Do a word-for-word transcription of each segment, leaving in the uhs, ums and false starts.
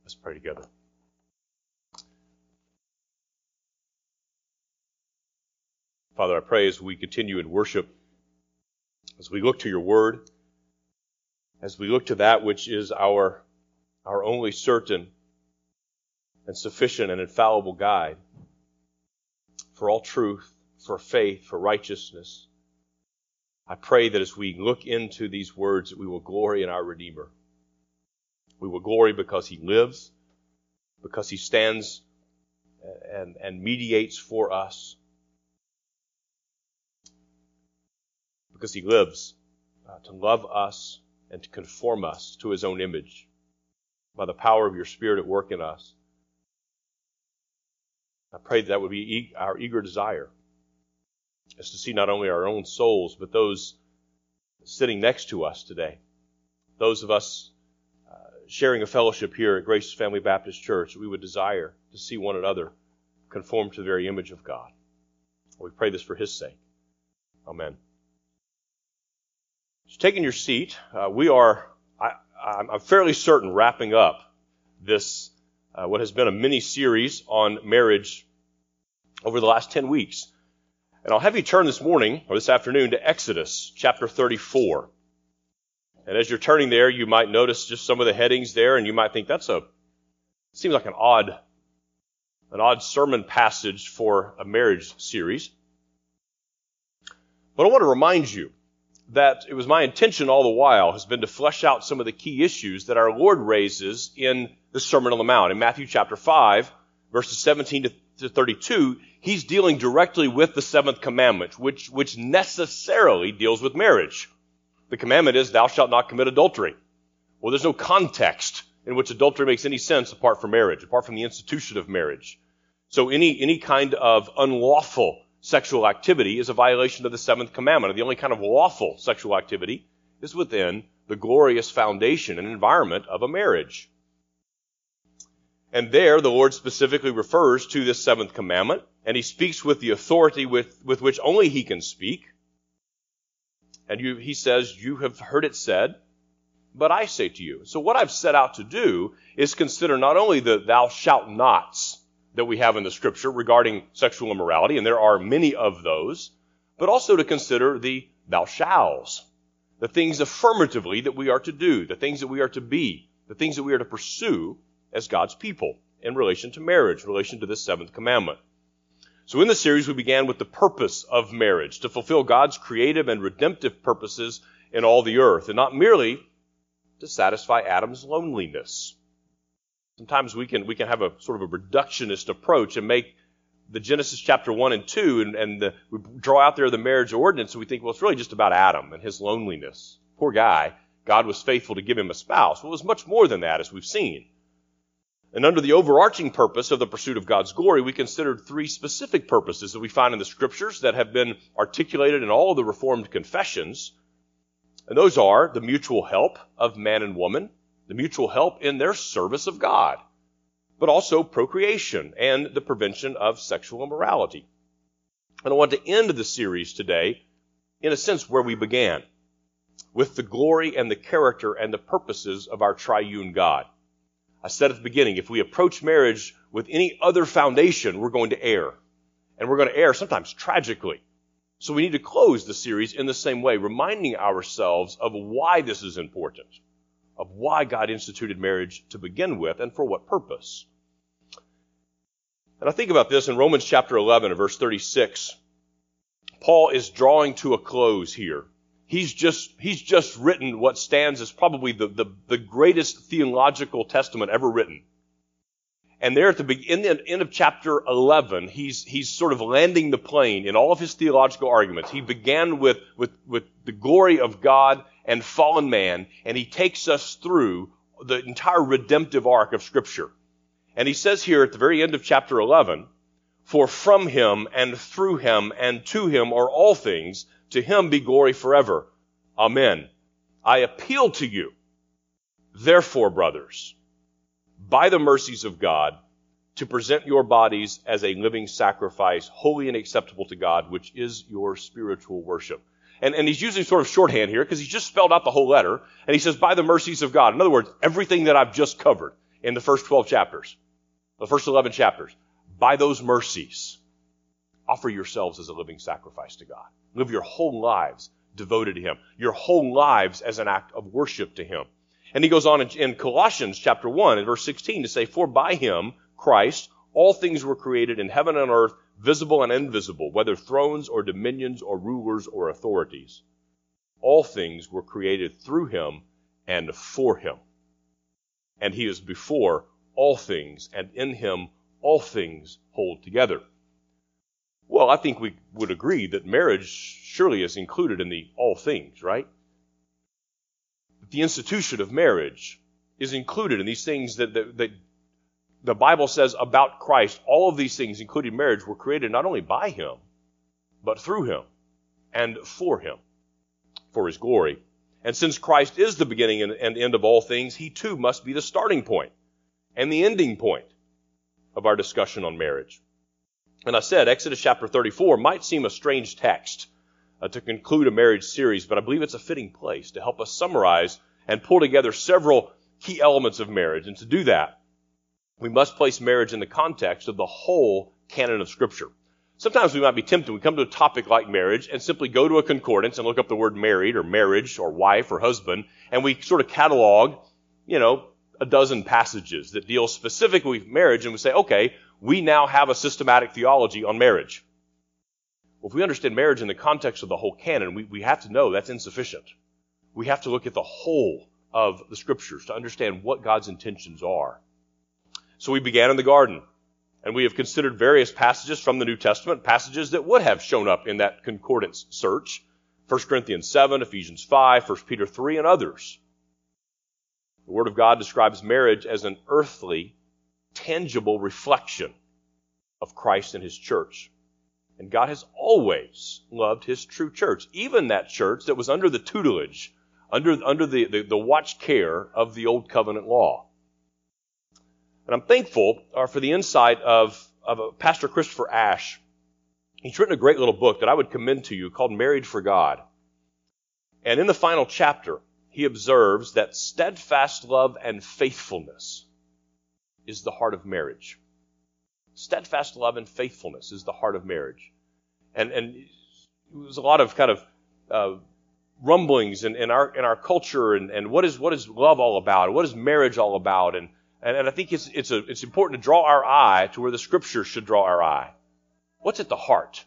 Let's pray together. Father, I pray as we continue in worship, as we look to your word, as we look to that which is our, our only certain and sufficient and infallible guide for all truth, for faith, for righteousness, I pray that as we look into these words, that we will glory in our Redeemer. We will glory because he lives, because he stands and, and mediates for us, because he lives uh, to love us and to conform us to his own image by the power of your Spirit at work in us. I pray that that would be e- our eager desire, is to see not only our own souls, but those sitting next to us today, those of us uh, sharing a fellowship here at Grace Family Baptist Church. We would desire to see one another conform to the very image of God. We pray this for his sake. Amen. So taking your seat, uh, we are, I, I'm fairly certain, wrapping up this, uh, what has been a mini-series on marriage over the last ten weeks. And I'll have you turn this morning, or this afternoon, to Exodus chapter thirty-four. And as you're turning there, you might notice just some of the headings there, and you might think that's a, seems like an odd, an odd sermon passage for a marriage series. But I want to remind you that it was my intention all the while has been to flesh out some of the key issues that our Lord raises in the Sermon on the Mount. In Matthew chapter five, verses seventeen to thirty-two, he's dealing directly with the seventh commandment, which, which necessarily deals with marriage. The commandment is, thou shalt not commit adultery. Well, there's no context in which adultery makes any sense apart from marriage, apart from the institution of marriage. So any, any kind of unlawful sexual activity is a violation of the seventh commandment. And the only kind of lawful sexual activity is within the glorious foundation and environment of a marriage. And there, the Lord specifically refers to this seventh commandment, and he speaks with the authority with, with which only he can speak. And you, he says, you have heard it said, but I say to you. So what I've set out to do is consider not only the thou shalt nots that we have in the Scripture regarding sexual immorality, and there are many of those, but also to consider the thou shalls, the things affirmatively that we are to do, the things that we are to be, the things that we are to pursue as God's people in relation to marriage, in relation to this seventh commandment. So in the series, we began with the purpose of marriage, to fulfill God's creative and redemptive purposes in all the earth, and not merely to satisfy Adam's loneliness. Sometimes we can we can have a sort of a reductionist approach and make the Genesis chapter one and two, and, and the, we draw out there the marriage ordinance, and we think, well, it's really just about Adam and his loneliness. Poor guy. God was faithful to give him a spouse. Well, it was much more than that, as we've seen. And under the overarching purpose of the pursuit of God's glory, we considered three specific purposes that we find in the Scriptures that have been articulated in all of the Reformed confessions. And those are the mutual help of man and woman, the mutual help in their service of God, but also procreation and the prevention of sexual immorality. And I want to end the series today, in a sense, where we began, with the glory and the character and the purposes of our triune God. I said at the beginning, if we approach marriage with any other foundation, we're going to err. And we're going to err sometimes tragically. So we need to close the series in the same way, reminding ourselves of why this is important, of why God instituted marriage to begin with and for what purpose. And I think about this in Romans chapter eleven and verse thirty-six. Paul is drawing to a close here. He's just, he's just written what stands as probably the, the, the greatest theological testament ever written. And there at the beginning, in the end of chapter eleven, he's, he's sort of landing the plane in all of his theological arguments. He began with, with, with the glory of God and fallen man, and he takes us through the entire redemptive arc of Scripture. And he says here at the very end of chapter eleven, for from him and through him and to him are all things, to him be glory forever. Amen. I appeal to you, therefore, brothers, by the mercies of God, to present your bodies as a living sacrifice, holy and acceptable to God, which is your spiritual worship. And, and he's using sort of shorthand here because he's just spelled out the whole letter. And he says, by the mercies of God. In other words, everything that I've just covered, in the first twelve chapters, the first eleven chapters. By those mercies, offer yourselves as a living sacrifice to God. Live your whole lives devoted to him. Your whole lives as an act of worship to him. And he goes on in, in Colossians chapter one and verse sixteen to say, for by him, Christ, all things were created in heaven and earth, visible and invisible, whether thrones or dominions or rulers or authorities. All things were created through him and for him. And he is before all things, and in him all things hold together. Well, I think we would agree that marriage surely is included in the all things, right? The institution of marriage is included in these things that, that, that the Bible says about Christ. All of these things, including marriage, were created not only by him, but through him and for him, for his glory. And since Christ is the beginning and, and end of all things, he too must be the starting point and the ending point of our discussion on marriage. And I said Exodus chapter thirty-four might seem a strange text uh, to conclude a marriage series, but I believe it's a fitting place to help us summarize and pull together several key elements of marriage. And to do that, we must place marriage in the context of the whole canon of Scripture. Sometimes we might be tempted, we come to a topic like marriage and simply go to a concordance and look up the word married or marriage or wife or husband, and we sort of catalog, you know, a dozen passages that deal specifically with marriage, and we say, okay, we now have a systematic theology on marriage. Well, if we understand marriage in the context of the whole canon, we, we have to know that's insufficient. We have to look at the whole of the Scriptures to understand what God's intentions are. So we began in the garden, and we have considered various passages from the New Testament, passages that would have shown up in that concordance search. First Corinthians seven, Ephesians five, First Peter three, and others. The Word of God describes marriage as an earthly, tangible reflection of Christ and his church. And God has always loved his true church, even that church that was under the tutelage, under, under the, the, the watch care of the Old Covenant law. And I'm thankful uh, for the insight of, of uh, Pastor Christopher Ash. He's written a great little book that I would commend to you called Married for God. And in the final chapter, he observes that steadfast love and faithfulness is the heart of marriage. Steadfast love and faithfulness is the heart of marriage. And, and there's a lot of kind of uh, rumblings in, in our in our culture, and, and what is what is love all about, and what is marriage all about, and and, and I think it's it's a it's important to draw our eye to where the Scripture should draw our eye. What's at the heart?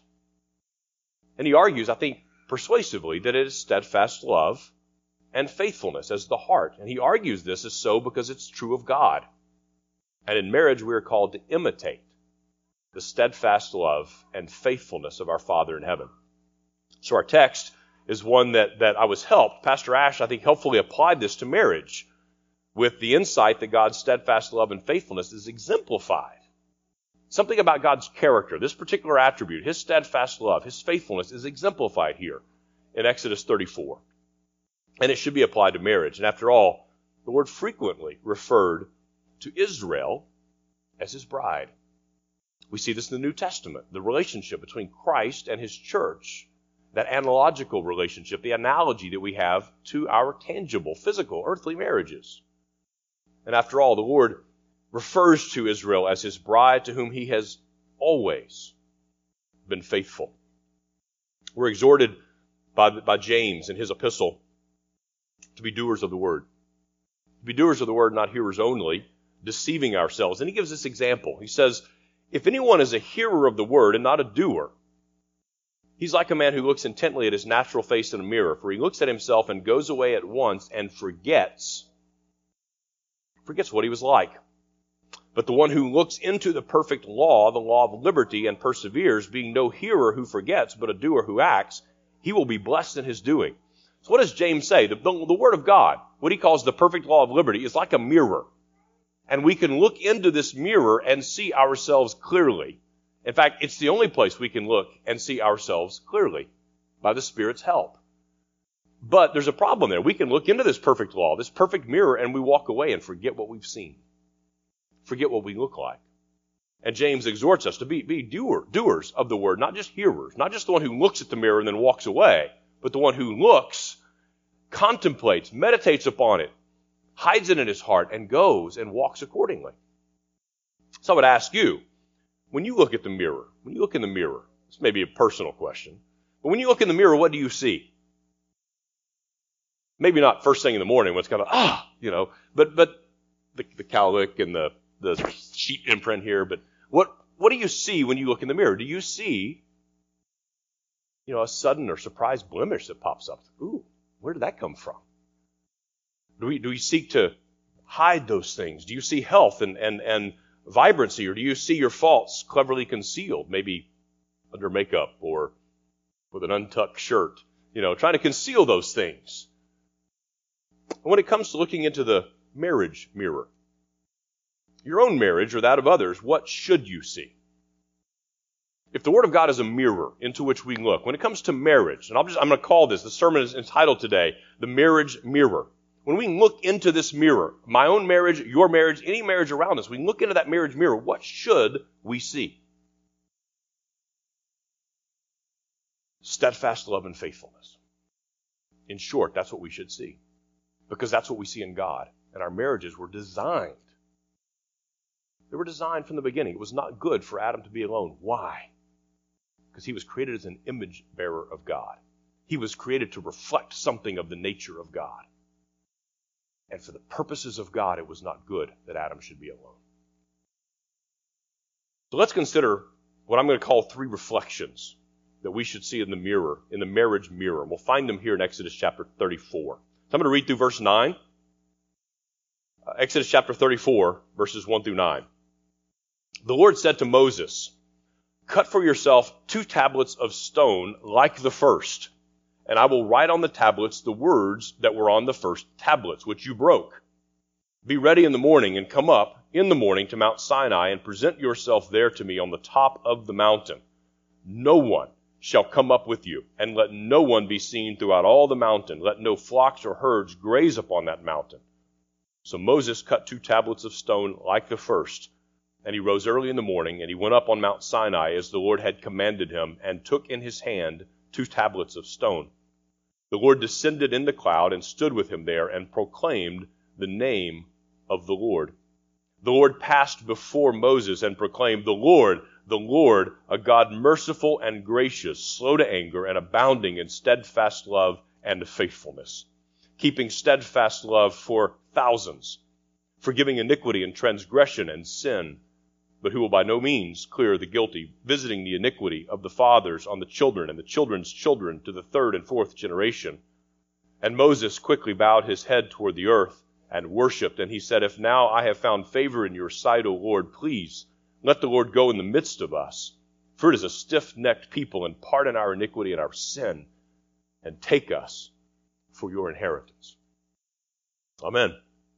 And he argues, I think, persuasively, that it is steadfast love and faithfulness as the heart. And he argues this is so because it's true of God. And in marriage, we are called to imitate the steadfast love and faithfulness of our Father in heaven. So our text is one that, that I was helped. Pastor Ash, I think, helpfully applied this to marriage with the insight that God's steadfast love and faithfulness is exemplified. Something about God's character, this particular attribute, his steadfast love, his faithfulness is exemplified here in Exodus thirty-four. And it should be applied to marriage. And after all, the word frequently referred to Israel as his bride. We see this in the New Testament, the relationship between Christ and his church, that analogical relationship, the analogy that we have to our tangible, physical, earthly marriages. And after all, the Lord refers to Israel as his bride, to whom he has always been faithful. We're exhorted by, by James in his epistle to be doers of the word. To be doers of the word, not hearers only, deceiving ourselves. And he gives this example. He says, if anyone is a hearer of the word and not a doer, he's like a man who looks intently at his natural face in a mirror, for he looks at himself and goes away at once and forgets, forgets what he was like. But the one who looks into the perfect law, the law of liberty, and perseveres, being no hearer who forgets, but a doer who acts, he will be blessed in his doing. So what does James say? The, the, the Word of God, what he calls the perfect law of liberty, is like a mirror. And we can look into this mirror and see ourselves clearly. In fact, it's the only place we can look and see ourselves clearly, by the Spirit's help. But there's a problem there. We can look into this perfect law, this perfect mirror, and we walk away and forget what we've seen. Forget what we look like. And James exhorts us to be, be doer, doers of the word, not just hearers, not just the one who looks at the mirror and then walks away, but the one who looks, contemplates, meditates upon it, hides it in his heart, and goes and walks accordingly. So I would ask you, when you look at the mirror, when you look in the mirror, this may be a personal question, but when you look in the mirror, what do you see? Maybe not first thing in the morning when it's kind of, ah, you know, but but the, the cowlick and the, the sheet imprint here, but what what do you see when you look in the mirror? Do you see, you know, a sudden or surprise blemish that pops up? Ooh, where did that come from? Do we do we seek to hide those things? Do you see health and, and, and vibrancy, or do you see your faults cleverly concealed, maybe under makeup or with an untucked shirt, you know, trying to conceal those things? And when it comes to looking into the marriage mirror, your own marriage or that of others, what should you see? If the Word of God is a mirror into which we look, when it comes to marriage, and I'll just, I'm going to call this, the sermon is entitled today, The Marriage Mirror. When we look into this mirror, my own marriage, your marriage, any marriage around us, we look into that marriage mirror, what should we see? Steadfast love and faithfulness. In short, that's what we should see. Because that's what we see in God. And our marriages were designed. They were designed from the beginning. It was not good for Adam to be alone. Why? Because he was created as an image bearer of God. He was created to reflect something of the nature of God. And for the purposes of God, it was not good that Adam should be alone. So let's consider what I'm going to call three reflections that we should see in the mirror, in the marriage mirror. We'll find them here in Exodus chapter thirty-four. So I'm going to read through verse nine. Uh, Exodus chapter thirty-four, verses one through nine. The Lord said to Moses, "Cut for yourself two tablets of stone like the first, and I will write on the tablets the words that were on the first tablets, which you broke. Be ready in the morning and come up in the morning to Mount Sinai and present yourself there to me on the top of the mountain. No one shall come up with you, and let no one be seen throughout all the mountain. Let no flocks or herds graze upon that mountain." So Moses cut two tablets of stone like the first, and he rose early in the morning, and he went up on Mount Sinai as the Lord had commanded him, and took in his hand two tablets of stone. The Lord descended in the cloud and stood with him there and proclaimed the name of the Lord. The Lord passed before Moses and proclaimed, "The Lord, the Lord, a God merciful and gracious, slow to anger and abounding in steadfast love and faithfulness, keeping steadfast love for thousands, forgiving iniquity and transgression and sin, but who will by no means clear the guilty, visiting the iniquity of the fathers on the children and the children's children to the third and fourth generation." And Moses quickly bowed his head toward the earth and worshipped, and he said, "If now I have found favor in your sight, O Lord, please let the Lord go in the midst of us, for it is a stiff-necked people, and pardon our iniquity and our sin, and take us for your inheritance." Amen.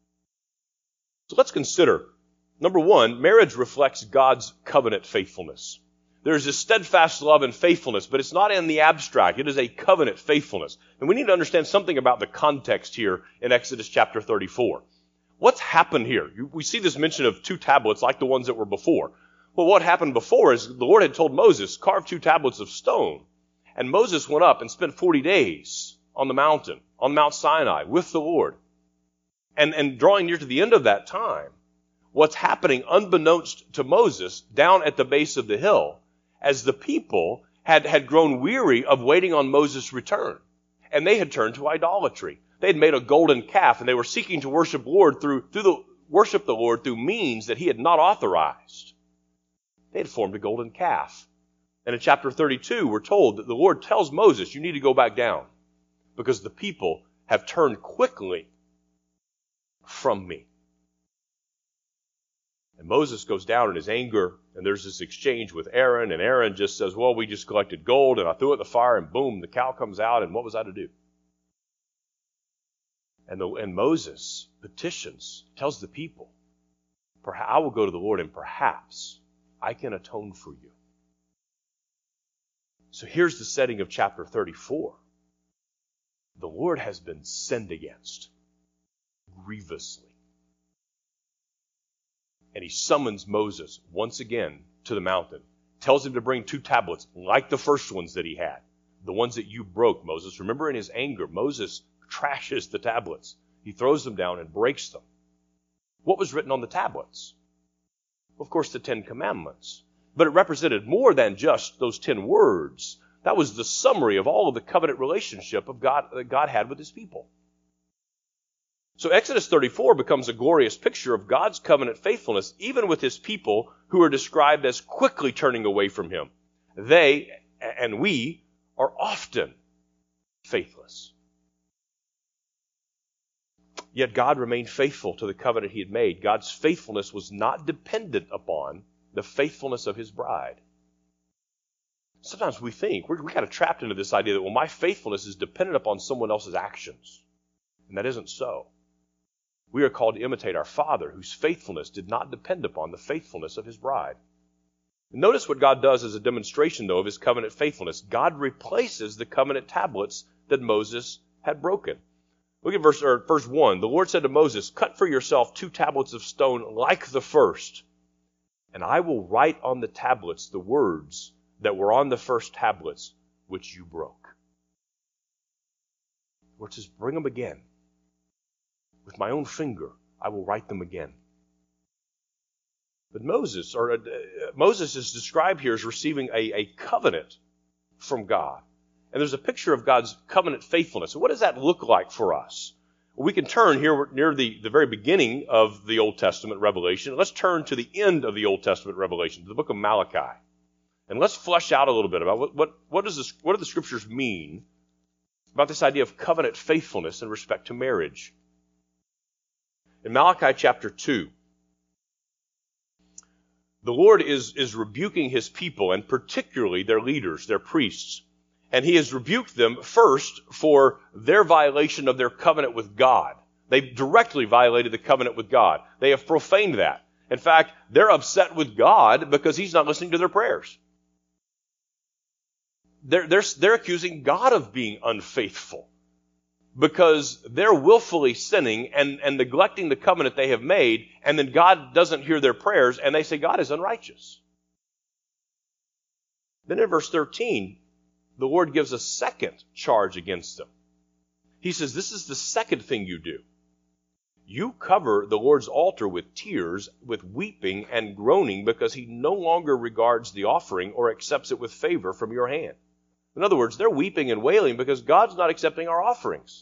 So let's consider, number one, marriage reflects God's covenant faithfulness. There's a steadfast love and faithfulness, but it's not in the abstract. It is a covenant faithfulness. And we need to understand something about the context here in Exodus chapter thirty-four. What's happened here? We see this mention of two tablets like the ones that were before. Well, what happened before is the Lord had told Moses, carve two tablets of stone. And Moses went up and spent forty days on the mountain, on Mount Sinai, with the Lord. And, and drawing near to the end of that time, what's happening unbeknownst to Moses down at the base of the hill, as the people had, had grown weary of waiting on Moses' return. And they had turned to idolatry. They had made a golden calf, and they were seeking to worship Lord through, through the, worship the Lord through means that he had not authorized. They had formed a golden calf. And in chapter thirty-two, we're told that the Lord tells Moses, you need to go back down, because the people have turned quickly from me. And Moses goes down in his anger, and there's this exchange with Aaron, and Aaron just says, well, we just collected gold, and I threw it in the fire, and boom, the cow comes out, and what was I to do? And, the, and Moses petitions, tells the people, I will go to the Lord, and perhaps I can atone for you. So here's the setting of chapter thirty-four. The Lord has been sinned against grievously. And he summons Moses once again to the mountain, tells him to bring two tablets like the first ones that he had, the ones that you broke, Moses. Remember, in his anger, Moses trashes the tablets. He throws them down and breaks them. What was written on the tablets? Of course, the Ten Commandments. But it represented more than just those ten words. That was the summary of all of the covenant relationship of God that God had with his people. So Exodus thirty-four becomes a glorious picture of God's covenant faithfulness, even with his people who are described as quickly turning away from him. They, and we, are often faithless. Yet God remained faithful to the covenant he had made. God's faithfulness was not dependent upon the faithfulness of his bride. Sometimes we think, we're, we're kind of trapped into this idea that, well, my faithfulness is dependent upon someone else's actions. And that isn't so. We are called to imitate our Father, whose faithfulness did not depend upon the faithfulness of his bride. Notice what God does as a demonstration, though, of his covenant faithfulness. God replaces the covenant tablets that Moses had broken. Look at verse, or verse one. The Lord said to Moses, cut for yourself two tablets of stone like the first, and I will write on the tablets the words that were on the first tablets which you broke. The Lord says, bring them again. With my own finger, I will write them again. But Moses, or uh, Moses is described here as receiving a, a covenant from God. And there's a picture of God's covenant faithfulness. So what does that look like for us? Well, we can turn here near the, the very beginning of the Old Testament Revelation. Let's turn to the end of the Old Testament Revelation, to the book of Malachi. And let's flesh out a little bit about what, what, what, does this, what do the scriptures mean about this idea of covenant faithfulness in respect to marriage. In Malachi chapter two, the Lord is, is rebuking his people, and particularly their leaders, their priests. And he has rebuked them first for their violation of their covenant with God. They've directly violated the covenant with God. They have profaned that. In fact, they're upset with God because he's not listening to their prayers. They're, they're, they're accusing God of being unfaithful because they're willfully sinning and, and neglecting the covenant they have made, and then God doesn't hear their prayers, and they say God is unrighteous. Then in verse thirteen, the Lord gives a second charge against them. He says, this is the second thing you do. You cover the Lord's altar with tears, with weeping and groaning, because he no longer regards the offering or accepts it with favor from your hand. In other words, they're weeping and wailing because God's not accepting our offerings.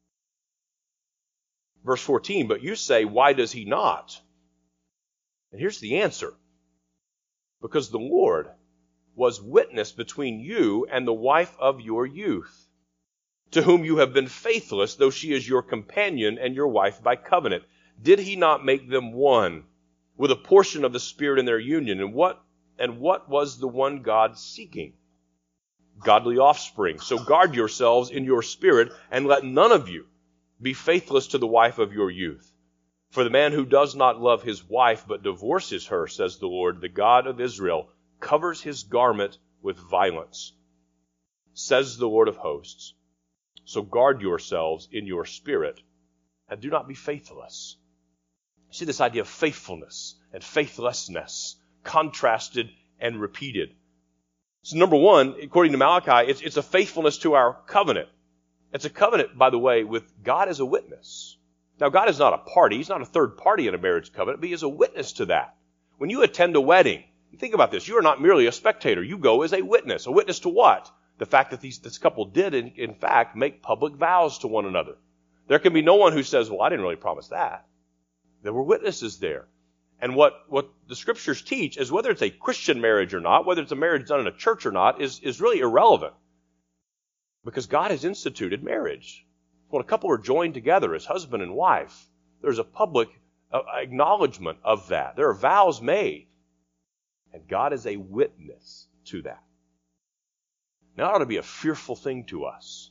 Verse fourteen, but you say, why does he not? And here's the answer. Because the Lord was witness between you and the wife of your youth, to whom you have been faithless, though she is your companion and your wife by covenant. Did he not make them one with a portion of the Spirit in their union? And what, and what was the one God seeking? Godly offspring. So guard yourselves in your spirit, and let none of you be faithless to the wife of your youth. For the man who does not love his wife but divorces her, says the Lord, the God of Israel, covers his garment with violence, says the Lord of hosts. So guard yourselves in your spirit, and do not be faithless. See this idea of faithfulness and faithlessness, contrasted and repeated. So number one, according to Malachi, it's, it's a faithfulness to our covenant. It's a covenant, by the way, with God as a witness. Now, God is not a party. He's not a third party in a marriage covenant, but he is a witness to that. When you attend a wedding, think about this. You are not merely a spectator. You go as a witness. A witness to what? The fact that these, this couple did, in, in fact, make public vows to one another. There can be no one who says, well, I didn't really promise that. There were witnesses there. And what, what the scriptures teach is whether it's a Christian marriage or not, whether it's a marriage done in a church or not, is, is really irrelevant. Because God has instituted marriage. When a couple are joined together as husband and wife, there's a public uh, acknowledgement of that. There are vows made. And God is a witness to that. Now, it ought to be a fearful thing to us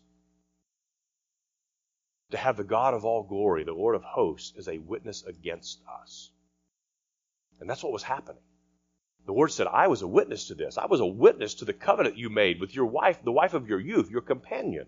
to have the God of all glory, the Lord of hosts, as a witness against us. And that's what was happening. The Lord said, I was a witness to this. I was a witness to the covenant you made with your wife, the wife of your youth, your companion.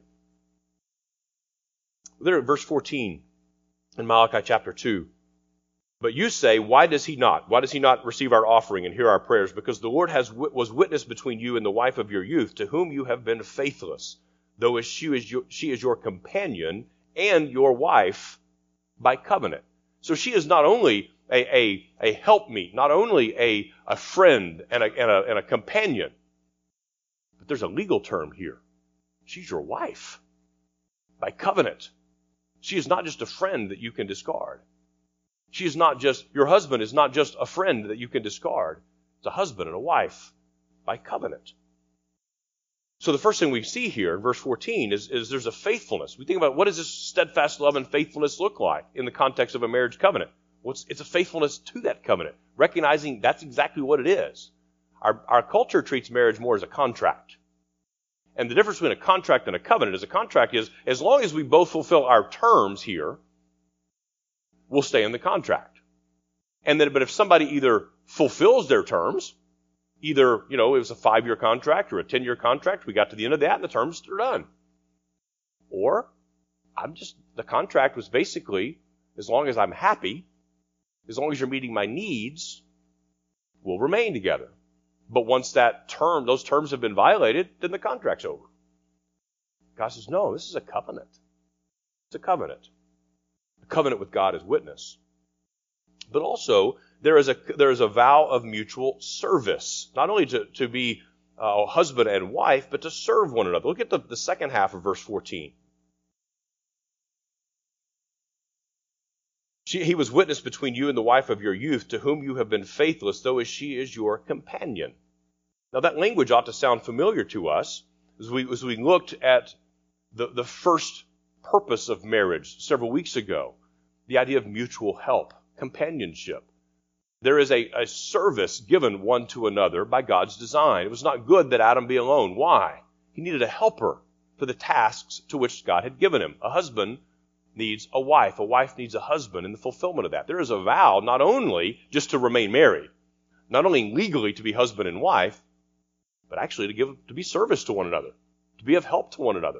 There at verse fourteen in Malachi chapter two. But you say, why does he not? Why does he not receive our offering and hear our prayers? Because the Lord has was witness between you and the wife of your youth, to whom you have been faithless, though as she is your, she is your companion and your wife by covenant. So she is not only a, a, a helpmeet, not only a, a friend and a, and, a, and a companion, but there's a legal term here. She's your wife by covenant. She is not just a friend that you can discard. She is not just, your husband is not just a friend that you can discard. It's a husband and a wife by covenant. So the first thing we see here in verse fourteen is, is there's a faithfulness. We think about what does this steadfast love and faithfulness look like in the context of a marriage covenant? Well, it's, it's a faithfulness to that covenant, recognizing that's exactly what it is. Our, our culture treats marriage more as a contract. And the difference between a contract and a covenant is a contract is as long as we both fulfill our terms here, we'll stay in the contract. And then, but if somebody either fulfills their terms, either, you know, it was a five-year contract or a ten-year contract, we got to the end of that and the terms are done. Or, I'm just, the contract was basically, as long as I'm happy, as long as you're meeting my needs, we'll remain together. But once that term, those terms have been violated, then the contract's over. God says, no, this is a covenant. It's a covenant. A covenant with God as witness. But also, there is a there is a vow of mutual service, not only to, to be uh, husband and wife, but to serve one another. Look at the, the second half of verse fourteen. She, he was witness between you and the wife of your youth, to whom you have been faithless, though as she is your companion. Now that language ought to sound familiar to us as we, as we looked at the, the first purpose of marriage several weeks ago, the idea of mutual help, companionship. There is a, a service given one to another by God's design. It was not good that Adam be alone. Why? He needed a helper for the tasks to which God had given him. A husband needs a wife. A wife needs a husband in the fulfillment of that. There is a vow not only just to remain married, not only legally to be husband and wife, but actually to give to be service to one another, to be of help to one another.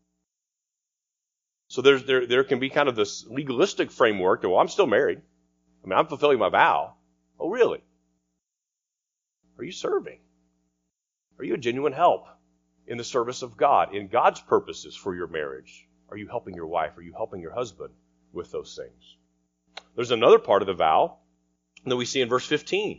So there's, there there can be kind of this legalistic framework that, well, I'm still married. I mean, I'm fulfilling my vow. Oh, really? Are you serving? Are you a genuine help in the service of God, in God's purposes for your marriage? Are you helping your wife? Are you helping your husband with those things? There's another part of the vow that we see in verse fifteen.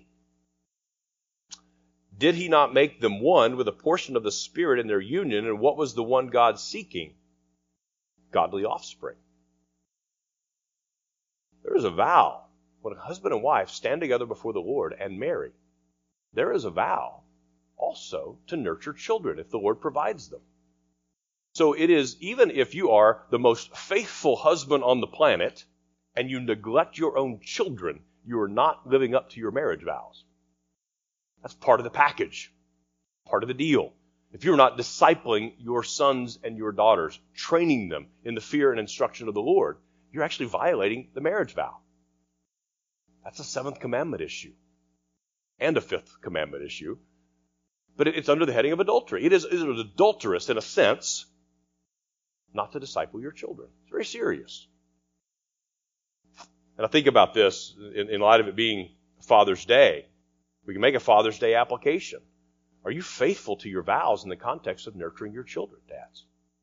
Did he not make them one with a portion of the Spirit in their union? And what was the one God seeking? Godly offspring. There is a vow. When a husband and wife stand together before the Lord and marry, there is a vow also to nurture children if the Lord provides them. So it is, even if you are the most faithful husband on the planet and you neglect your own children, you are not living up to your marriage vows. That's part of the package, part of the deal. If you're not discipling your sons and your daughters, training them in the fear and instruction of the Lord, you're actually violating the marriage vow. That's a seventh commandment issue and a fifth commandment issue. But it's under the heading of adultery. It is, it is adulterous in a sense not to disciple your children. It's very serious. And I think about this in, in light of it being Father's Day. We can make a Father's Day application. Are you faithful to your vows in the context of nurturing your children, dads?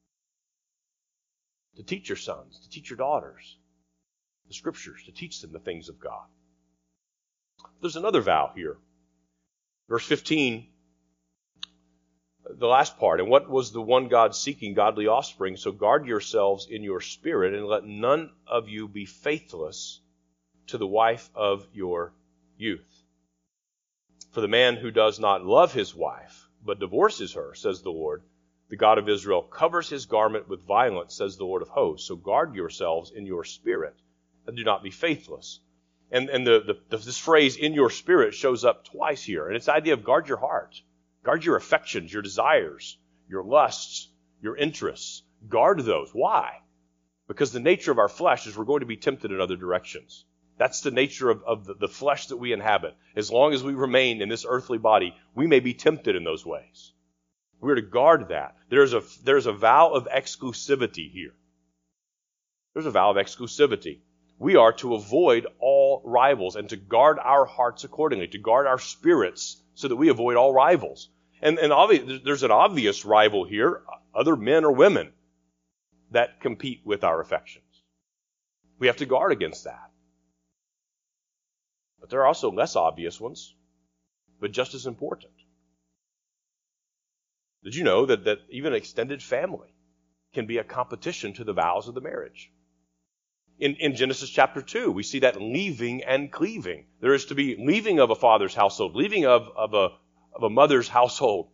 To teach your sons, to teach your daughters the Scriptures, to teach them the things of God. There's another vow here. Verse fifteen, the last part. And what was the one God seeking? Godly offspring. So guard yourselves in your spirit, and let none of you be faithless to the wife of your youth. For the man who does not love his wife, but divorces her, says the Lord, the God of Israel, covers his garment with violence, says the Lord of hosts. So guard yourselves in your spirit, and do not be faithless. And, and the, the, this phrase, in your spirit, shows up twice here. And it's the idea of guard your heart. Guard your affections, your desires, your lusts, your interests. Guard those. Why? Because the nature of our flesh is we're going to be tempted in other directions. That's the nature of, of the, the flesh that we inhabit. As long as we remain in this earthly body, we may be tempted in those ways. We're to guard that. There's a, there's a vow of exclusivity here. There's a vow of exclusivity. We are to avoid all rivals and to guard our hearts accordingly, to guard our spirits so that we avoid all rivals. And, and obvi- there's an obvious rival here, other men or women that compete with our affections. We have to guard against that. But there are also less obvious ones, but just as important. Did you know that, that even extended family can be a competition to the vows of the marriage? In, in Genesis chapter two, we see that leaving and cleaving. There is to be leaving of a father's household, leaving of, of, a, of a mother's household,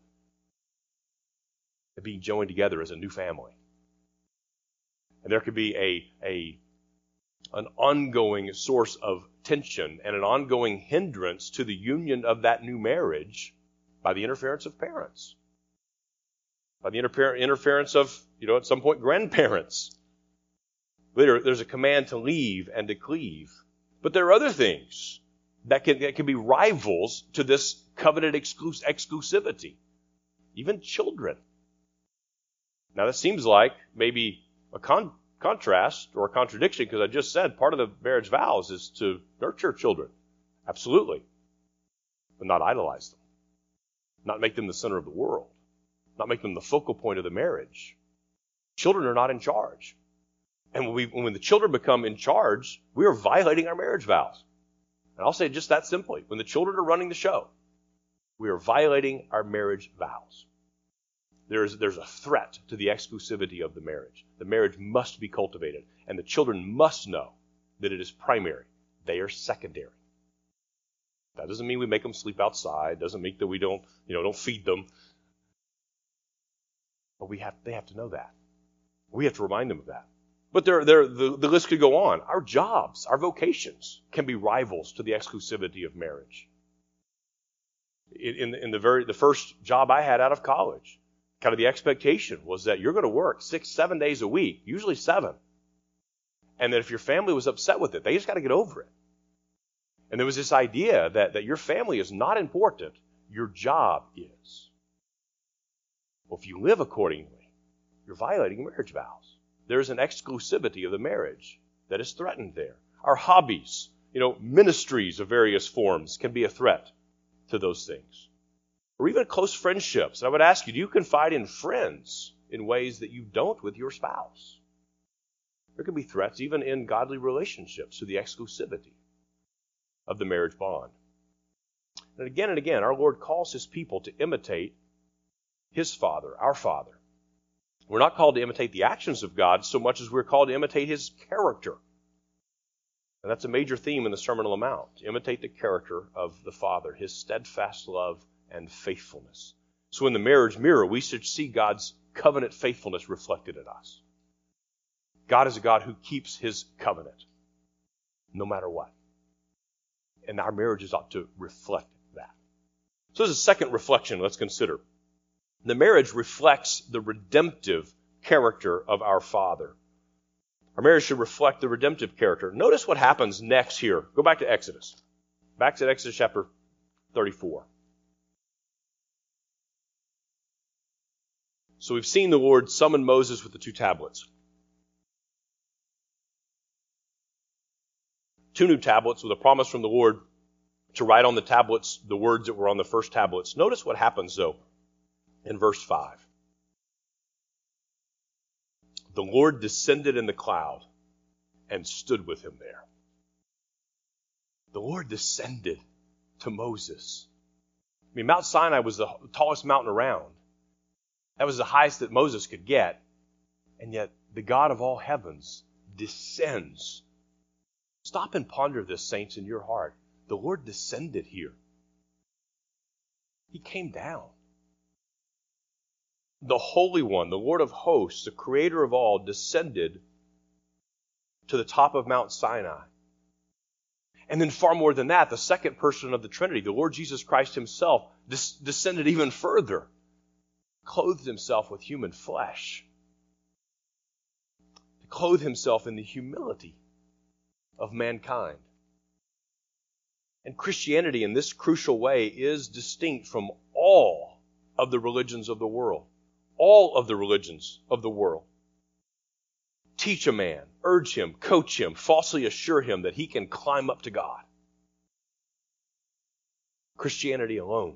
and being joined together as a new family. And there could be a, a an ongoing source of tension and an ongoing hindrance to the union of that new marriage by the interference of parents, by the interfer- interference of, you know, at some point, grandparents. Later, there's a command to leave and to cleave. But there are other things that can, that can be rivals to this covenant exclus- exclusivity. Even children. Now, that seems like maybe a con- contrast or a contradiction, because I just said part of the marriage vows is to nurture children. Absolutely. But not idolize them. Not make them the center of the world. Not make them the focal point of the marriage. Children are not in charge. And when, we, when the children become in charge, we are violating our marriage vows. And I'll say it just that simply. When the children are running the show, we are violating our marriage vows. There's, there's a threat to the exclusivity of the marriage. The marriage must be cultivated, and the children must know that it is primary. They are secondary. That doesn't mean we make them sleep outside. Doesn't mean that we don't, you know, don't feed them. But we have, they have to know that. We have to remind them of that. But there, there, the, the list could go on. Our jobs, our vocations can be rivals to the exclusivity of marriage. In, in, in the very, the first job I had out of college, kind of the expectation was that you're going to work six, seven days a week, usually seven. And that if your family was upset with it, they just got to get over it. And there was this idea that, that your family is not important, your job is. Well, if you live accordingly, you're violating marriage vows. There's an exclusivity of the marriage that is threatened there. Our hobbies, you know, ministries of various forms can be a threat to those things. Or even close friendships. And I would ask you, do you confide in friends in ways that you don't with your spouse? There can be threats even in godly relationships to the exclusivity of the marriage bond. And again and again, our Lord calls his people to imitate his Father, our Father. We're not called to imitate the actions of God so much as we're called to imitate his character. And that's a major theme in the Sermon on the Mount, to imitate the character of the Father, his steadfast love and faithfulness. So in the marriage mirror, we should see God's covenant faithfulness reflected in us. God is a God who keeps his covenant, no matter what. And our marriages ought to reflect that. So there's a second reflection let's consider. The marriage reflects the redemptive character of our Father. Our marriage should reflect the redemptive character. Notice what happens next here. Go back to Exodus. Back to Exodus chapter thirty-four. So we've seen the Lord summon Moses with the two tablets. Two new tablets with a promise from the Lord to write on the tablets the words that were on the first tablets. Notice what happens, though, in verse five. The Lord descended in the cloud and stood with him there. The Lord descended to Moses. I mean, Mount Sinai was the tallest mountain around. That was the highest that Moses could get. And yet, the God of all heavens descends. Stop and ponder this, saints, in your heart. The Lord descended here. He came down. The Holy One, the Lord of hosts, the Creator of all, descended to the top of Mount Sinai. And then far more than that, the second person of the Trinity, the Lord Jesus Christ himself, des- descended even further, clothed himself with human flesh, to clothe himself in the humility of mankind. And Christianity in this crucial way is distinct from all of the religions of the world. All of the religions of the world teach a man, urge him, coach him, falsely assure him that he can climb up to God. Christianity alone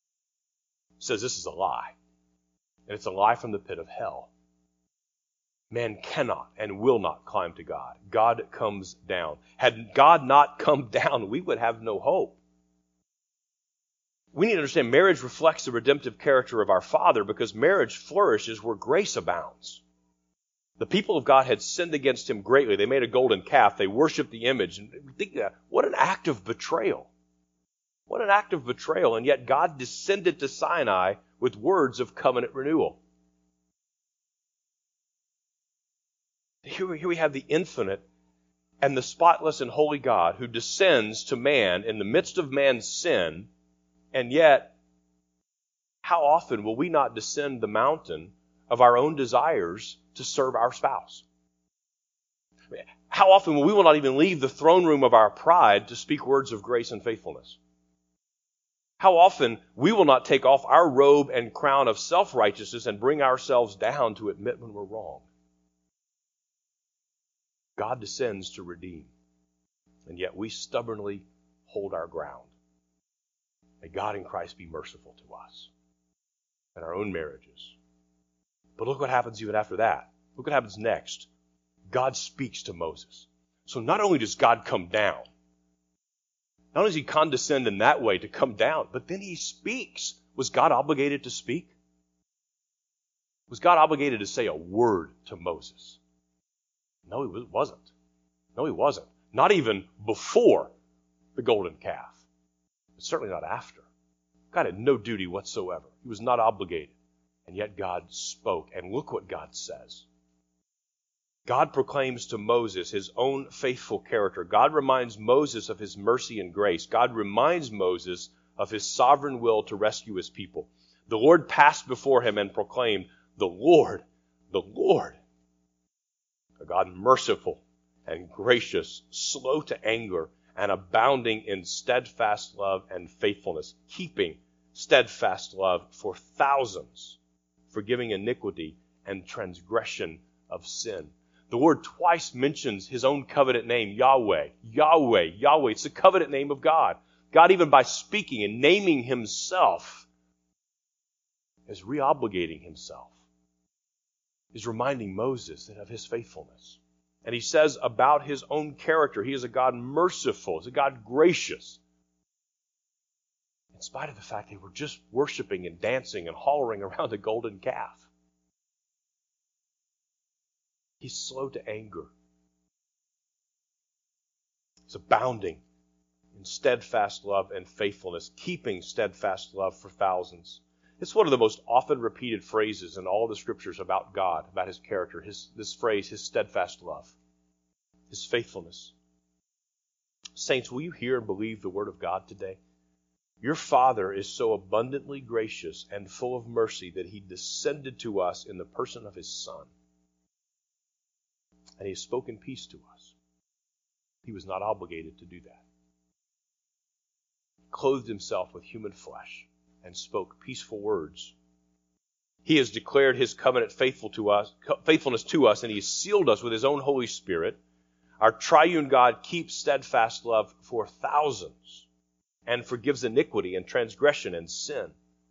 says this is a lie. And it's a lie from the pit of hell. Man cannot and will not climb to God. God comes down. Had God not come down, we would have no hope. We need to understand marriage reflects the redemptive character of our Father because marriage flourishes where grace abounds. The people of God had sinned against him greatly. They made a golden calf. They worshiped the image. And think that, what an act of betrayal. What an act of betrayal. And yet God descended to Sinai with words of covenant renewal. Here we, here we have the infinite and the spotless and holy God who descends to man in the midst of man's sin, and yet, how often will we not descend the mountain of our own desires to serve our spouse? How often will we will not even leave the throne room of our pride to speak words of grace and faithfulness? How often we will not take off our robe and crown of self-righteousness and bring ourselves down to admit when we're wrong? God descends to redeem, and yet we stubbornly hold our ground. May God in Christ be merciful to us and our own marriages. But look what happens even after that. Look what happens next. God speaks to Moses. So not only does God come down, not only does he condescend in that way to come down, but then he speaks. Was God obligated to speak? Was God obligated to say a word to Moses? No, he wasn't. No, he wasn't. Not even before the golden calf. But certainly not after. God had no duty whatsoever. He was not obligated. And yet God spoke. And look what God says. God proclaims to Moses his own faithful character. God reminds Moses of his mercy and grace. God reminds Moses of his sovereign will to rescue his people. The Lord passed before him and proclaimed, "The Lord, the Lord, a God merciful and gracious, slow to anger, and abounding in steadfast love and faithfulness, keeping steadfast love for thousands, forgiving iniquity and transgression of sin." The Lord twice mentions his own covenant name, Yahweh, Yahweh, Yahweh. It's the covenant name of God. God, even by speaking and naming himself, is re-obligating himself. He's reminding Moses of his faithfulness. And he says about his own character, he is a God merciful, he's a God gracious. In spite of the fact they were just worshiping and dancing and hollering around a golden calf. He's slow to anger. He's abounding in steadfast love and faithfulness, keeping steadfast love for thousands. It's one of the most often repeated phrases in all the scriptures about God, about his character, his, this phrase, his steadfast love, his faithfulness. Saints, will you hear and believe the word of God today? Your Father is so abundantly gracious and full of mercy that he descended to us in the person of his Son. And he has spoken peace to us. He was not obligated to do that. He clothed himself with human flesh and spoke peaceful words. He has declared his covenant faithful to us, faithfulness to us, and he has sealed us with his own Holy Spirit. Our triune God keeps steadfast love for thousands and forgives iniquity and transgression and sin.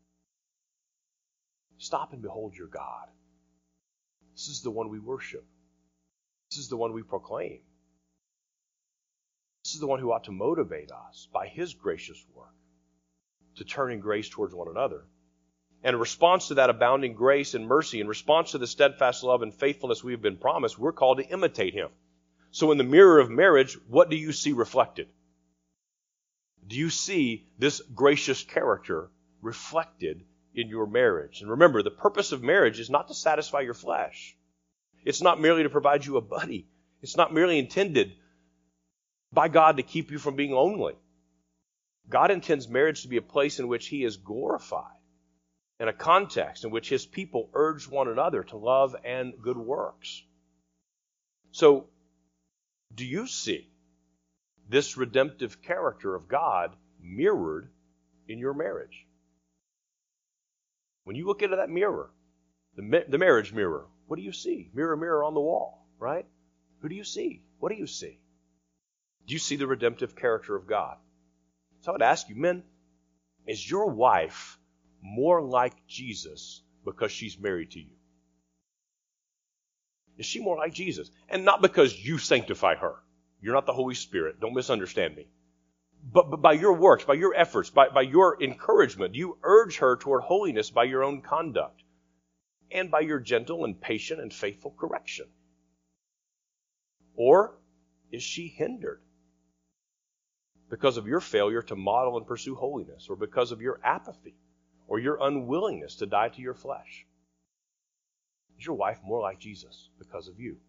Stop and behold your God. This is the one we worship. This is the one we proclaim. This is the one who ought to motivate us by his gracious work to turn in grace towards one another. And in response to that abounding grace and mercy, in response to the steadfast love and faithfulness we have been promised, we're called to imitate him. So in the mirror of marriage, what do you see reflected? Do you see this gracious character reflected in your marriage? And remember, the purpose of marriage is not to satisfy your flesh. It's not merely to provide you a buddy. It's not merely intended by God to keep you from being lonely. God intends marriage to be a place in which he is glorified, in a context in which his people urge one another to love and good works. So, do you see this redemptive character of God mirrored in your marriage? When you look into that mirror, the, the marriage mirror, what do you see? Mirror, mirror on the wall, right? Who do you see? What do you see? Do you see the redemptive character of God? So I would ask you, men, is your wife more like Jesus because she's married to you? Is she more like Jesus? And not because you sanctify her. You're not the Holy Spirit. Don't misunderstand me. But, but by your works, by your efforts, by, by your encouragement, you urge her toward holiness by your own conduct and by your gentle and patient and faithful correction. Or is she hindered because of your failure to model and pursue holiness, or because of your apathy or your unwillingness to die to your flesh? Is your wife more like Jesus because of you?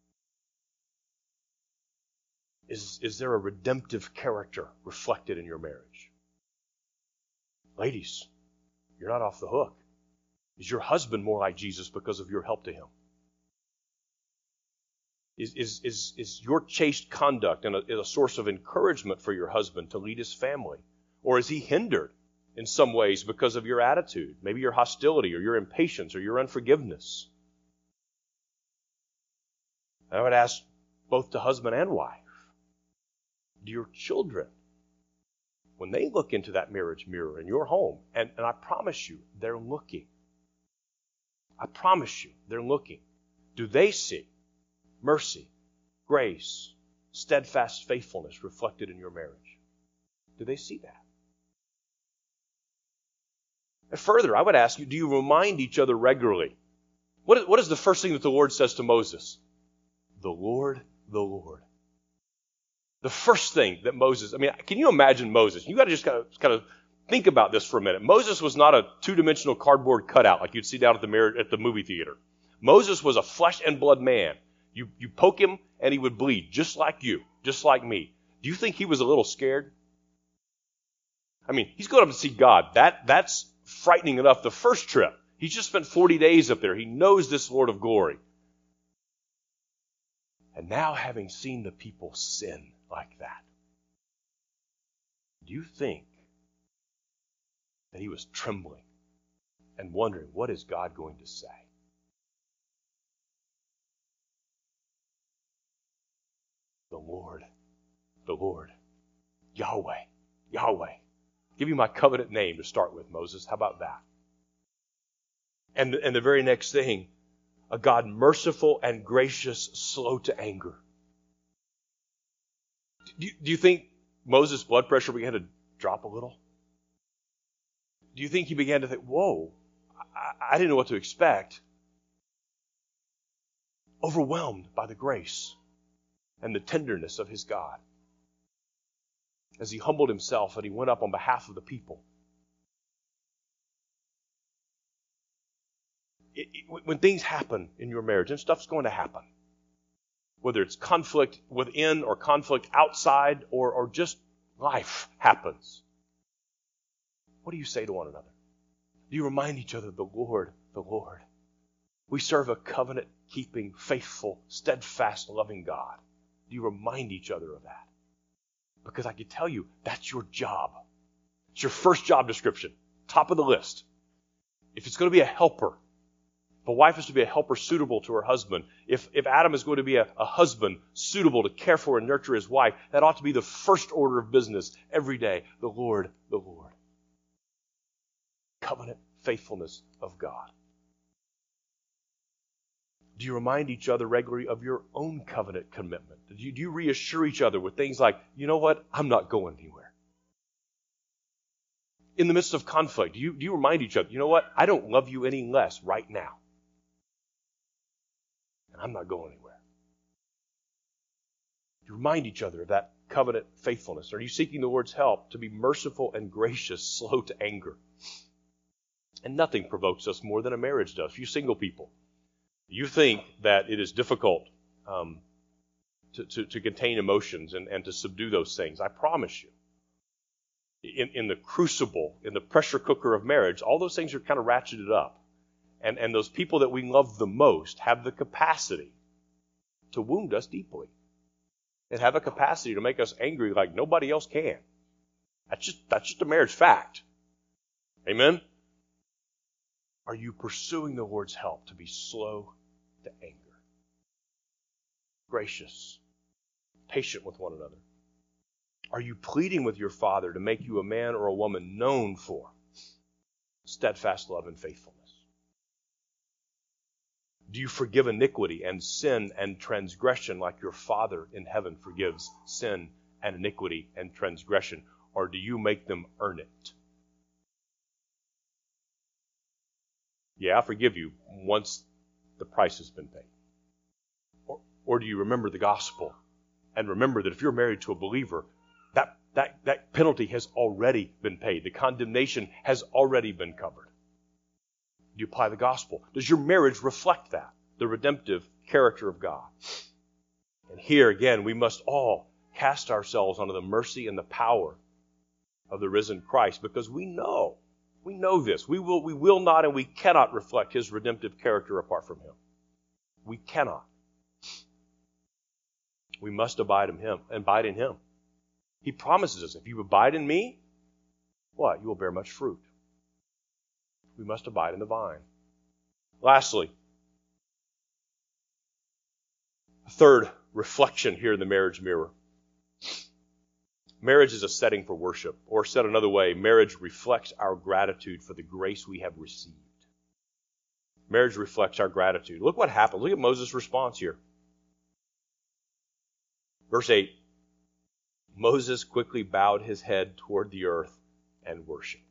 Is, is there a redemptive character reflected in your marriage? Ladies, you're not off the hook. Is your husband more like Jesus because of your help to him? Is, is, is, is your chaste conduct and a, a source of encouragement for your husband to lead his family? Or is he hindered in some ways because of your attitude, maybe your hostility or your impatience or your unforgiveness? I would ask both to husband and wife, do your children, when they look into that marriage mirror in your home, and, and I promise you, they're looking. I promise you, they're looking. Do they see mercy, grace, steadfast faithfulness reflected in your marriage? Do they see that? And further, I would ask you, do you remind each other regularly? What is, what is the first thing that the Lord says to Moses? The Lord, the Lord. The first thing that Moses, I mean, can you imagine Moses? You got to just kind of, kind of think about this for a minute. Moses was not a two-dimensional cardboard cutout like you'd see down at the mar- at the movie theater. Moses was a flesh and blood man. You, you poke him and he would bleed, just like you, just like me. Do you think he was a little scared? I mean, he's going up to see God. That, that's frightening enough the first trip. He's just spent forty days up there. He knows this Lord of glory. And now, having seen the people sin like that, do you think that he was trembling and wondering, what is God going to say? The Lord, the Lord, Yahweh, Yahweh. Give you my covenant name to start with, Moses. How about that? And, and the very next thing, a God merciful and gracious, slow to anger. Do you, do you think Moses' blood pressure began to drop a little? Do you think he began to think, whoa, I, I didn't know what to expect? Overwhelmed by the grace and the tenderness of his God, as he humbled himself and he went up on behalf of the people. It, it, when things happen in your marriage, and stuff's going to happen, whether it's conflict within or conflict outside, or, or just life happens, what do you say to one another? Do you remind each other, the Lord, the Lord? We serve a covenant-keeping, faithful, steadfast, loving God. Do you remind each other of that? Because I can tell you, that's your job. It's your first job description, top of the list. If it's going to be a helper, if a wife is to be a helper suitable to her husband, if, if Adam is going to be a, a husband suitable to care for and nurture his wife, that ought to be the first order of business every day. The Lord, the Lord. Covenant faithfulness of God. Do you remind each other regularly of your own covenant commitment? Do you, do you reassure each other with things like, you know what, I'm not going anywhere? In the midst of conflict, do you, do you remind each other, you know what, I don't love you any less right now. And I'm not going anywhere. Do you remind each other of that covenant faithfulness? Are you seeking the Lord's help to be merciful and gracious, slow to anger? And nothing provokes us more than a marriage does. You single people, you think that it is difficult um, to, to, to contain emotions and, and to subdue those things. I promise you, in, in the crucible, in the pressure cooker of marriage, all those things are kind of ratcheted up. And, and those people that we love the most have the capacity to wound us deeply and have a capacity to make us angry like nobody else can. That's just, that's just a marriage fact. Amen? Are you pursuing the Lord's help to be slow to anger, gracious, patient with one another? Are you pleading with your Father to make you a man or a woman known for steadfast love and faithfulness? Do you forgive iniquity and sin and transgression like your Father in heaven forgives sin and iniquity and transgression? Or do you make them earn it? Yeah, I forgive you once the price has been paid. Or, or do you remember the gospel and remember that if you're married to a believer, that, that, that penalty has already been paid. The condemnation has already been covered. Do you apply the gospel? Does your marriage reflect that, the redemptive character of God? And here again, we must all cast ourselves onto the mercy and the power of the risen Christ, because we know, we know this. We will, we will not and we cannot reflect his redemptive character apart from him. We cannot. We must abide in him, abide in him. He promises us, if you abide in me, what? You will bear much fruit. We must abide in the vine. Lastly, a third reflection here in the marriage mirror. Marriage is a setting for worship, or said another way, marriage reflects our gratitude for the grace we have received. Marriage reflects our gratitude. Look what happens. Look at Moses' response here. Verse eight. Moses quickly bowed his head toward the earth and worshipped.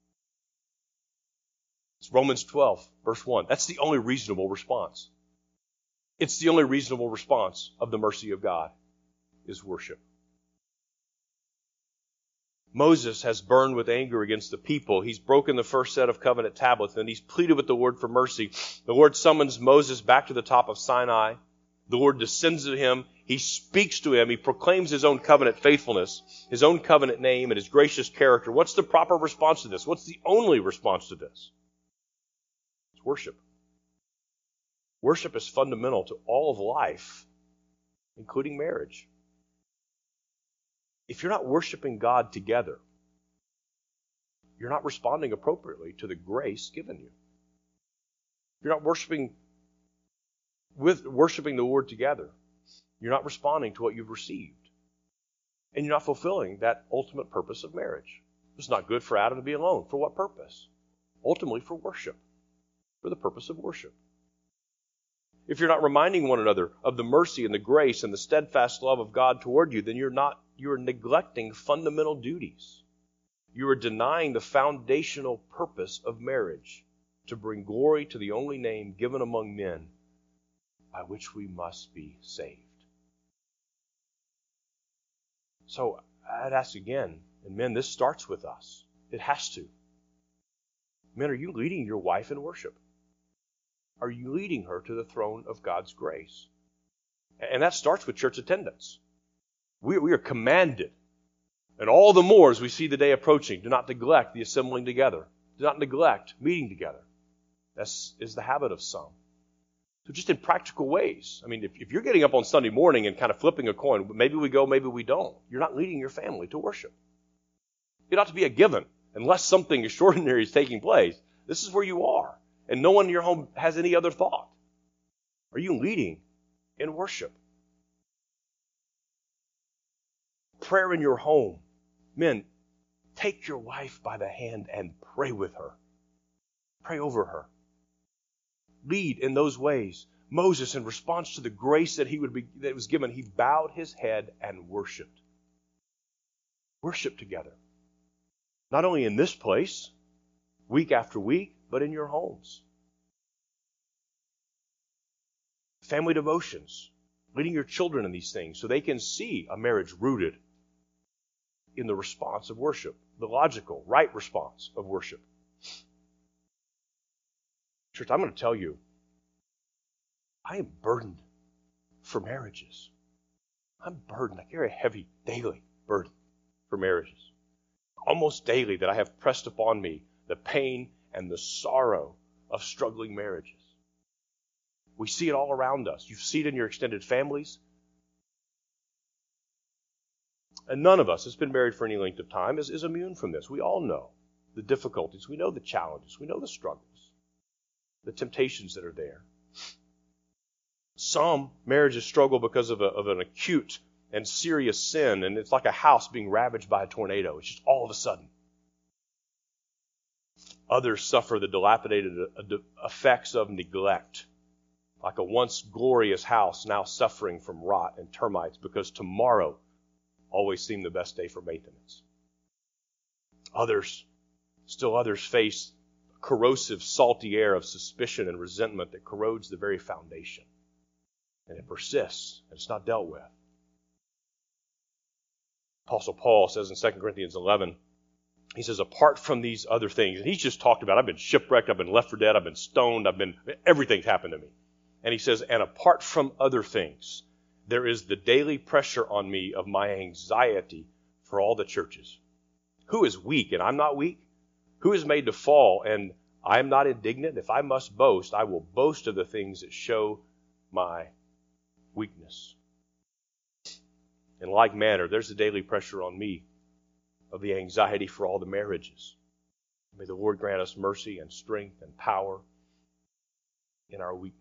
It's Romans twelve, verse one. That's the only reasonable response. It's the only reasonable response of the mercy of God, is worship. Moses has burned with anger against the people. He's broken the first set of covenant tablets, and he's pleaded with the Lord for mercy. The Lord summons Moses back to the top of Sinai. The Lord descends to him. He speaks to him. He proclaims his own covenant faithfulness, his own covenant name, and his gracious character. What's the proper response to this? What's the only response to this? It's worship. Worship is fundamental to all of life, including marriage. If you're not worshiping God together, you're not responding appropriately to the grace given you. If you're not worshiping with worshiping the Lord together, you're not responding to what you've received. And you're not fulfilling that ultimate purpose of marriage. It's not good for Adam to be alone. For what purpose? Ultimately for worship. For the purpose of worship. If you're not reminding one another of the mercy and the grace and the steadfast love of God toward you, then you're not, you're neglecting fundamental duties. You are denying the foundational purpose of marriage, to bring glory to the only name given among men by which we must be saved. So I'd ask again, and men, this starts with us. It has to. Men, are you leading your wife in worship? Are you leading her to the throne of God's grace? And that starts with church attendance. We, we are commanded, and all the more as we see the day approaching, do not neglect the assembling together. Do not neglect meeting together. That is the habit of some. So just in practical ways. I mean, if, if you're getting up on Sunday morning and kind of flipping a coin, maybe we go, maybe we don't. You're not leading your family to worship. It ought to be a given, unless something extraordinary is taking place. This is where you are. And no one in your home has any other thought. Are you leading in worship? Prayer in your home. Men, take your wife by the hand and pray with her. Pray over her. Lead in those ways. Moses, in response to the grace that he would be that was given, he bowed his head and worshipped. Worship together. Not only in this place, week after week, but in your homes. Family devotions, leading your children in these things so they can see a marriage rooted in the response of worship, the logical, right response of worship. Church, I'm going to tell you, I am burdened for marriages. I'm burdened. I carry a heavy daily burden for marriages. Almost daily that I have pressed upon me the pain and the sorrow of struggling marriages. We see it all around us. You see it in your extended families. And none of us that's been married for any length of time is, is immune from this. We all know the difficulties. We know the challenges. We know the struggles, the temptations that are there. Some marriages struggle because of, a, of an acute and serious sin, and it's like a house being ravaged by a tornado. It's just all of a sudden. Others suffer the dilapidated effects of neglect like a once glorious house now suffering from rot and termites because tomorrow always seemed the best day for maintenance. Others, still others face corrosive, salty air of suspicion and resentment that corrodes the very foundation. And it persists, and it's not dealt with. Apostle Paul says in Second Corinthians eleven, he says, apart from these other things, and he's just talked about, I've been shipwrecked, I've been left for dead, I've been stoned, I've been, everything's happened to me. And he says, and apart from other things, there is the daily pressure on me of my anxiety for all the churches. Who is weak and I'm not weak? Who is made to fall and I am not indignant? If I must boast, I will boast of the things that show my weakness. In like manner, there's the daily pressure on me of the anxiety for all the marriages. May the Lord grant us mercy and strength and power in our weakness.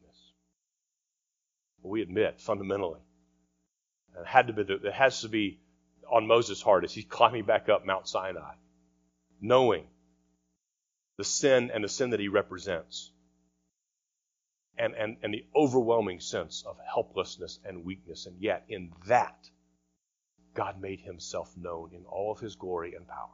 We admit fundamentally, and it had to be, it has to be on Moses' heart as he's climbing back up Mount Sinai, knowing the sin and the sin that he represents, and, and, and the overwhelming sense of helplessness and weakness. And yet in that, God made himself known in all of his glory and power.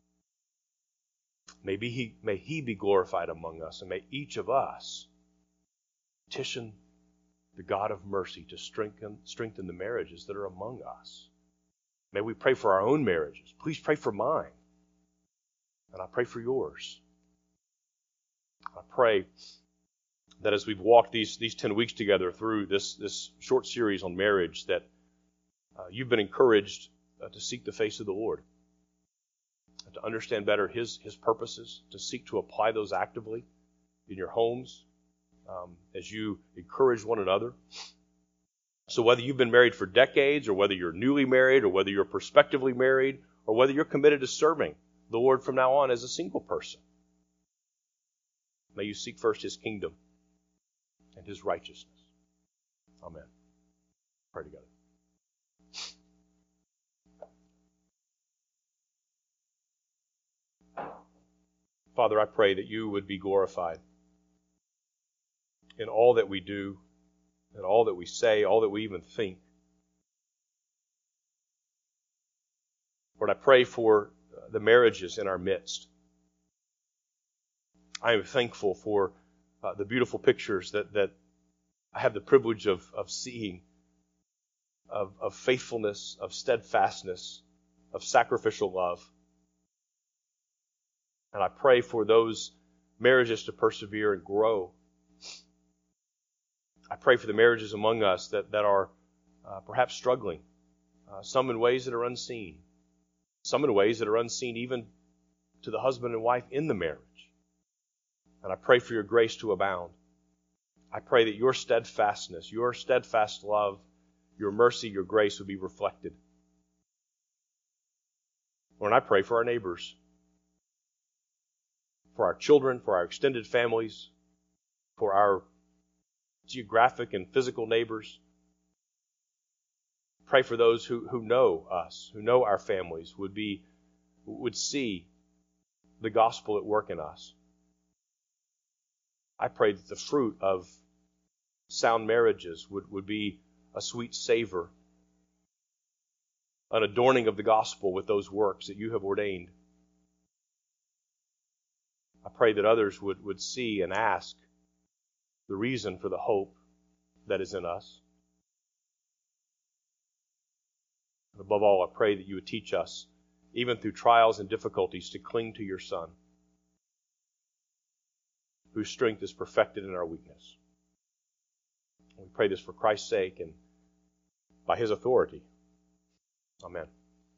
Maybe he, may he be glorified among us, and may each of us petition the God of mercy to strengthen, strengthen the marriages that are among us. May we pray for our own marriages. Please pray for mine. And I pray for yours. I pray that as we've walked these, these ten weeks together through this, this short series on marriage, that uh, you've been encouraged uh, to seek the face of the Lord, to understand better His, His purposes, to seek to apply those actively in your homes um, as you encourage one another. So whether you've been married for decades, or whether you're newly married, or whether you're prospectively married, or whether you're committed to serving the Lord from now on as a single person, may you seek first His kingdom and His righteousness. Amen. Pray together. Father, I pray that you would be glorified in all that we do, in all that we say, all that we even think. Lord, I pray for the marriages in our midst. I am thankful for uh, the beautiful pictures that, that I have the privilege of, of seeing, of, of faithfulness, of steadfastness, of sacrificial love. And I pray for those marriages to persevere and grow. I pray for the marriages among us that, that are uh, perhaps struggling, uh, some in ways that are unseen, some in ways that are unseen even to the husband and wife in the marriage. And I pray for your grace to abound. I pray that your steadfastness, your steadfast love, your mercy, your grace would be reflected. Lord, I pray for our neighbors, for our children, for our extended families, for our geographic and physical neighbors. Pray for those who, who know us, who know our families, would be would see the gospel at work in us. I pray that the fruit of sound marriages would, would be a sweet savor, an adorning of the gospel with those works that you have ordained. I pray that others would, would see and ask the reason for the hope that is in us. And above all, I pray that you would teach us, even through trials and difficulties, to cling to your Son, whose strength is perfected in our weakness. We pray this for Christ's sake and by His authority. Amen.